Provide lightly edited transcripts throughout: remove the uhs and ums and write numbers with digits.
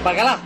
Bacalá.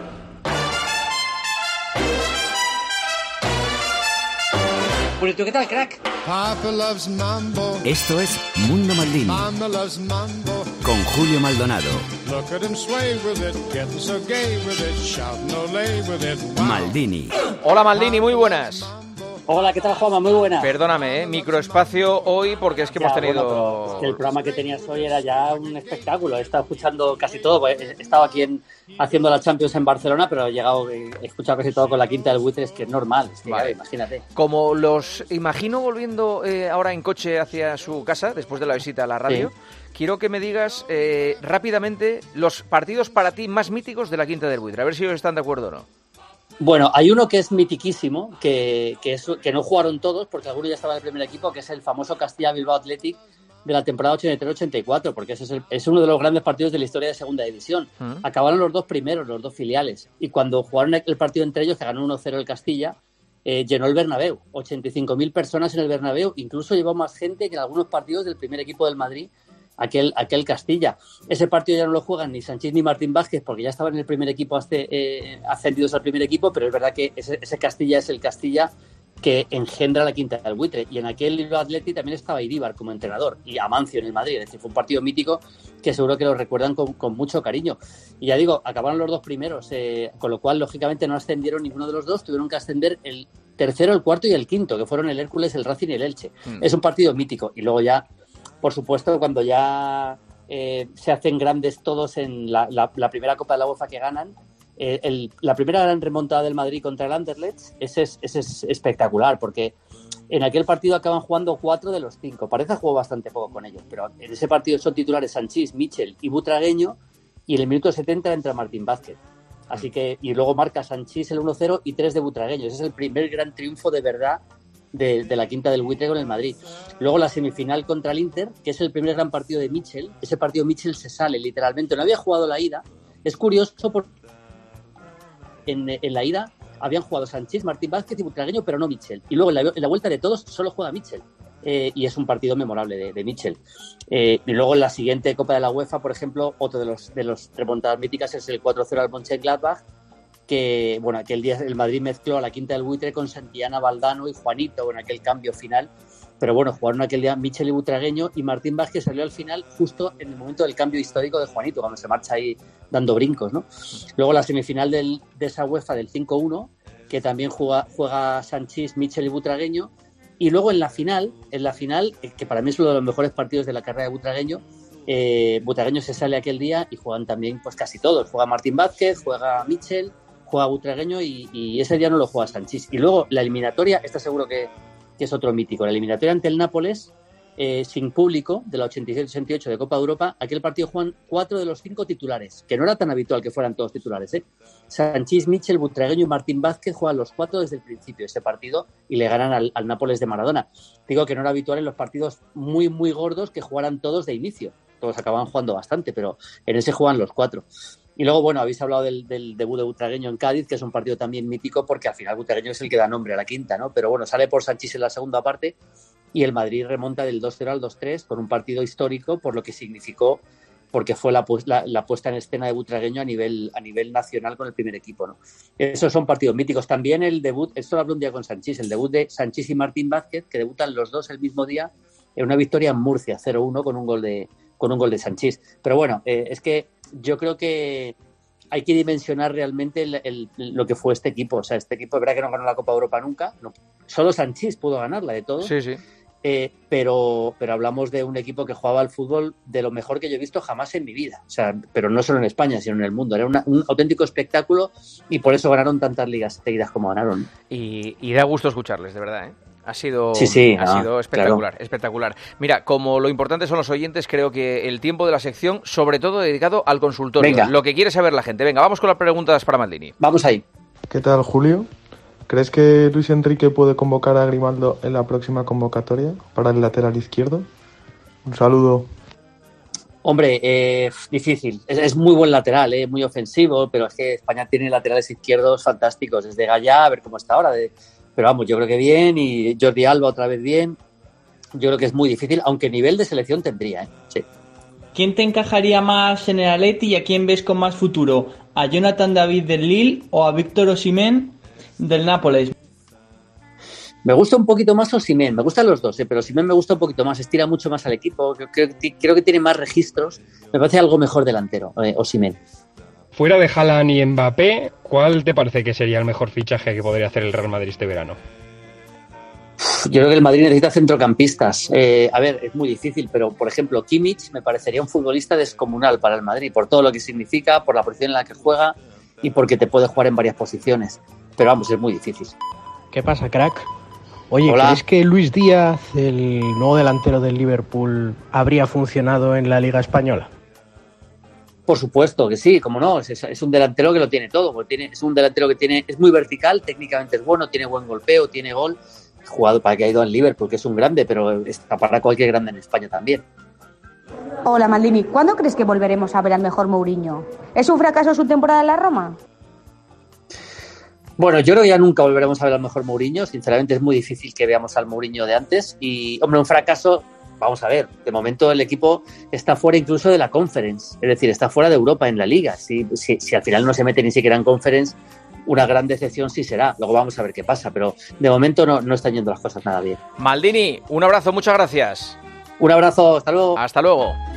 Pues tú, ¿qué tal, crack? Papa loves mambo. Esto es Mundo Maldini. Mama loves mambo. Con Julio Maldonado. Look at him sway with it, getting so gay with it, shouting olé with it. Wow. Maldini. Hola Maldini, muy buenas. Hola, ¿qué tal, Juanma? Muy buena. Perdóname, microespacio hoy porque es que hemos tenido... Bueno, es que el programa que tenías hoy era ya un espectáculo. He estado escuchando casi todo. He estado aquí haciendo la Champions en Barcelona, pero he escuchado casi todo con la Quinta del Buitre, es que es normal. Es que, vale. Claro, imagínate. Como los imagino volviendo ahora en coche hacia su casa, después de la visita a la radio, sí. Quiero que me digas rápidamente los partidos para ti más míticos de la Quinta del Buitre. A ver si están de acuerdo o no. Bueno, hay uno que es mitiquísimo, que no jugaron todos, porque algunos ya estaban en el primer equipo, que es el famoso Castilla-Bilbao Athletic de la temporada 83-84, porque ese es uno de los grandes partidos de la historia de Segunda División. Acabaron los dos primeros, los dos filiales, y cuando jugaron el partido entre ellos, que ganó 1-0 el Castilla, llenó el Bernabéu, 85.000 personas en el Bernabéu, incluso llevó más gente que en algunos partidos del primer equipo del Madrid, aquel Castilla. Ese partido ya no lo juegan ni Sanchís ni Martín Vázquez porque ya estaban en el primer equipo ascendidos al primer equipo, pero es verdad que ese Castilla es el Castilla que engendra la Quinta del Buitre, y en aquel Bilbao Athletic también estaba Iríbar como entrenador y Amancio en el Madrid, es decir, fue un partido mítico que seguro que lo recuerdan con mucho cariño. Y ya digo, acabaron los dos primeros, con lo cual lógicamente no ascendieron ninguno de los dos, tuvieron que ascender el tercero, el cuarto y el quinto, que fueron el Hércules, el Racing y el Elche. Es un partido mítico. Y luego ya, por supuesto, cuando ya se hacen grandes todos en la primera Copa de la UEFA que ganan, la primera gran remontada del Madrid contra el Anderlecht, ese es espectacular, porque en aquel partido acaban jugando 4 de los 5. Parece que jugó bastante poco con ellos, pero en ese partido son titulares Sanchís, Michel y Butragueño, y en el minuto 70 entra Martín Vázquez. Así que, y luego marca Sanchís el 1-0 y 3 de Butragueño. Ese es el primer gran triunfo de verdad de la Quinta del Buitre con el Madrid. Luego la semifinal contra el Inter, que es el primer gran partido de Michel. Ese partido Michel se sale literalmente, no había jugado la ida. Es curioso porque en la ida habían jugado Sanchís, Martín Vázquez y Butragueño, pero no Michel. Y luego en la vuelta de todos solo juega Michel. Y es un partido memorable de Michel. Y luego en la siguiente Copa de la UEFA, por ejemplo, otro de los remontadas míticas es el 4-0 al Mönchengladbach, que, bueno, aquel día el Madrid mezcló a la Quinta del Buitre con Santillana, Valdano y Juanito en aquel cambio final. Pero bueno, jugaron aquel día Michel y Butragueño, y Martín Vázquez salió al final justo en el momento del cambio histórico de Juanito, cuando se marcha ahí dando brincos, ¿no? Luego la semifinal de esa UEFA del 5-1, que también juega Sanchís, Michel y Butragueño. Y luego en la final, que para mí es uno de los mejores partidos de la carrera de Butragueño, Butragueño se sale aquel día y juegan también pues casi todos. Juega Martín Vázquez, juega Michel, juega Butragueño y ese día no lo juega Sanchís. Y luego la eliminatoria, esta seguro que es otro mítico, la eliminatoria ante el Nápoles, sin público, de la 87-88 de Copa de Europa. Aquel partido juegan 4 de los 5 titulares, que no era tan habitual que fueran todos titulares, Sanchís, Michel, Butragueño y Martín Vázquez juegan los 4 desde el principio de ese partido y le ganan al Nápoles de Maradona. Digo que no era habitual en los partidos muy, muy gordos que jugaran todos de inicio. Todos acababan jugando bastante, pero en ese juegan los 4. Y luego, bueno, habéis hablado del debut de Butragueño en Cádiz, que es un partido también mítico porque al final Butragueño es el que da nombre a la Quinta, ¿no? Pero bueno, sale por Sanchís en la segunda parte y el Madrid remonta del 2-0 al 2-3 con un partido histórico por lo que significó, porque fue la puesta en escena de Butragueño a nivel nacional con el primer equipo, ¿no? Esos son partidos míticos. También el debut, esto lo hablo un día con Sanchís, el debut de Sanchís y Martín Vázquez, que debutan los dos el mismo día en una victoria en Murcia, 0-1 con un gol de Sanchís. Pero bueno, es que yo creo que hay que dimensionar realmente lo que fue este equipo. O sea, este equipo es verdad que no ganó la Copa de Europa nunca. No, solo Sanchís pudo ganarla de todo. Sí, sí. Pero hablamos de un equipo que jugaba al fútbol de lo mejor que yo he visto jamás en mi vida. O sea, pero no solo en España, sino en el mundo. Era un auténtico espectáculo y por eso ganaron tantas ligas seguidas como ganaron. Y da gusto escucharles, de verdad, ¿eh? Ha sido espectacular, claro. Espectacular. Mira, como lo importante son los oyentes, creo que el tiempo de la sección, sobre todo dedicado al consultorio. Venga. Lo que quiere saber la gente. Venga, vamos con las preguntas para Maldini. Vamos ahí. ¿Qué tal, Julio? ¿Crees que Luis Enrique puede convocar a Grimaldo en la próxima convocatoria para el lateral izquierdo? Un saludo. Hombre, difícil. Es muy buen lateral, muy ofensivo, pero es que España tiene laterales izquierdos fantásticos. Desde Gallá, a ver cómo está ahora. Pero vamos, yo creo que bien, y Jordi Alba otra vez bien. Yo creo que es muy difícil, aunque nivel de selección tendría, sí. ¿Quién te encajaría más en el Atleti y a quién ves con más futuro? a Jonathan David del Lille o a Víctor Osimhen del Nápoles? Me gusta un poquito más Osimhen, me gustan los dos, pero Osimhen me gusta un poquito más, estira mucho más al equipo, creo que tiene más registros, me parece algo mejor delantero, Osimhen. Fuera de Haaland y Mbappé, ¿cuál te parece que sería el mejor fichaje que podría hacer el Real Madrid este verano? Yo creo que el Madrid necesita centrocampistas. A ver, es muy difícil, pero por ejemplo, Kimmich me parecería un futbolista descomunal para el Madrid, por todo lo que significa, por la posición en la que juega y porque te puede jugar en varias posiciones. Pero vamos, es muy difícil. ¿Qué pasa, crack? Oye, Hola. ¿crees que Luis Díaz, el nuevo delantero del Liverpool, habría funcionado en la Liga Española? Por supuesto que sí, como no, es un delantero que lo tiene todo, es un delantero que es muy vertical, técnicamente es bueno, tiene buen golpeo, tiene gol, jugado para que ha ido al Liverpool, que es un grande, pero está para cualquier grande en España también. Hola Maldini, ¿cuándo crees que volveremos a ver al mejor Mourinho? ¿Es un fracaso su temporada en la Roma? Bueno, yo creo que ya nunca volveremos a ver al mejor Mourinho. Sinceramente es muy difícil que veamos al Mourinho de antes. Y, hombre, un fracaso, vamos a ver, de momento el equipo está fuera incluso de la Conference. Es decir, está fuera de Europa en la Liga. Si al final no se mete ni siquiera en Conference, una gran decepción sí será. Luego vamos a ver qué pasa, pero de momento no están yendo las cosas nada bien. Maldini, un abrazo, muchas gracias. Un abrazo, hasta luego. Hasta luego.